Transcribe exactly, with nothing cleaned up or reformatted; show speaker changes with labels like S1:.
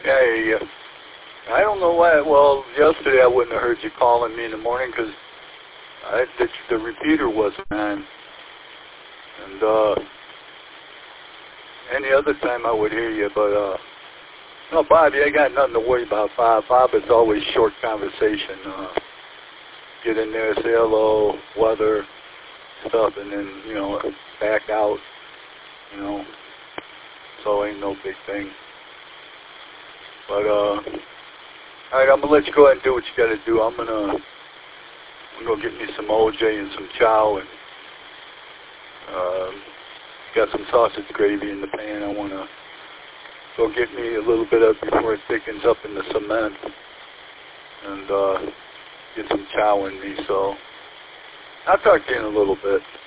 S1: Hey, uh, I don't know why. Well, yesterday I wouldn't have heard you calling me in the morning because the, the repeater wasn't on. And uh, any other time I would hear you, but uh, no, Bob, you ain't got nothing to worry about, Bob. Bob is always short conversation. Uh, get in there, say hello, weather, stuff, and then, you know, back out, you know. So ain't no big thing. But, uh, all right, I'm going to let you go ahead and do what you got to do. I'm going to I'm gonna get me some O J and some chow, and uh, got some sausage gravy in the pan. I want to go get me a little bit of before it thickens up in the cement, and uh, get some chow in me. So I'll talk to you in a little bit.